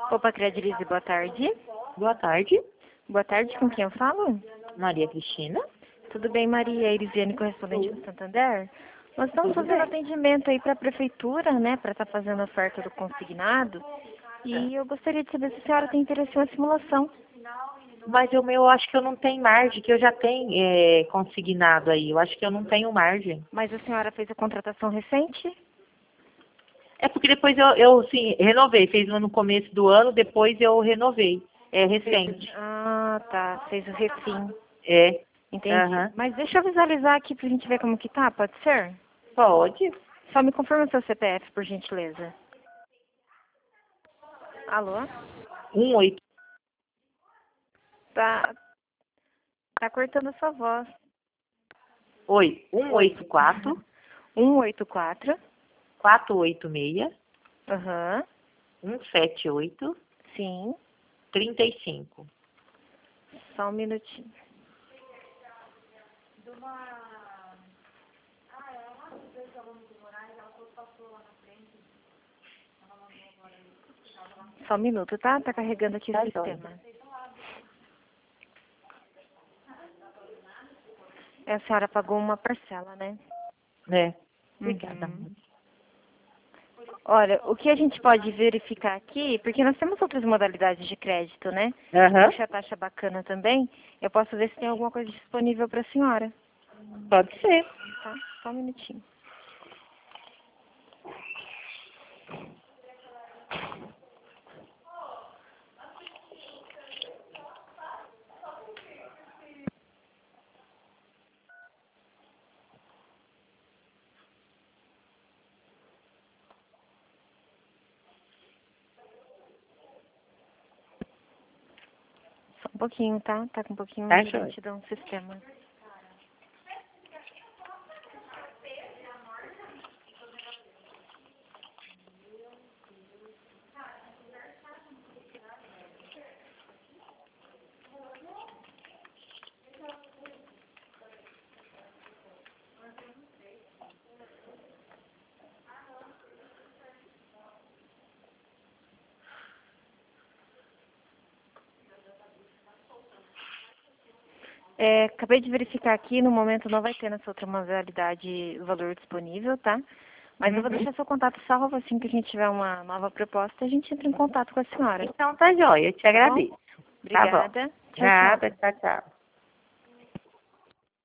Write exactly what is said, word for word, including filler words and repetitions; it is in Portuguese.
Opa, Credilize, boa tarde. Boa tarde, Boa tarde, com quem eu falo? Maria Cristina. Tudo bem, Maria Irisiane, correspondente do Santander? Nós estamos Tudo fazendo bem. atendimento aí para a prefeitura, né, para estar fazendo a oferta do consignado. E eu gostaria de saber se a senhora tem interesse em uma simulação. Mas o meu, eu acho que eu não tenho margem, que eu já tenho é, consignado aí. Eu acho que eu não tenho margem. Mas a senhora fez a contratação recente? É porque depois eu, eu sim, renovei. Fez no começo do ano, depois eu renovei. É recente. Ah, tá, fez o refim. É. Entendi. Aham. Mas deixa eu visualizar aqui pra gente ver como que tá, pode ser? Pode. Só me confirma o seu C P F, por gentileza. Alô? Um oito. Tá, tá cortando a sua voz. Oi. Um oito quatro, um oito quatro. quatro oito seis, Aham. um sete oito, Sim. trinta e cinco. Só um minutinho. Só um minuto, tá? Tá carregando aqui o Tá sistema. É, a senhora pagou uma parcela, né? É. Obrigada. Uhum. Olha, o que a gente pode verificar aqui, porque nós temos outras modalidades de crédito, né? Aham. Puxa a taxa bacana também. Eu posso ver se tem alguma coisa disponível para a senhora, Pode ser. tá? Só um minutinho. Só um pouquinho, tá? Tá com um pouquinho Tá, de joia. lentidão no sistema. É, acabei de verificar aqui, no momento não vai ter nessa outra modalidade valor disponível, tá? Mas eu vou Uhum. deixar seu contato salvo, assim que a gente tiver uma nova proposta, a gente entra em contato com a senhora. Então tá joia, eu te Tá bom? agradeço. Tá bom. Obrigada. Tchau, tchau. Nada, tchau, tchau.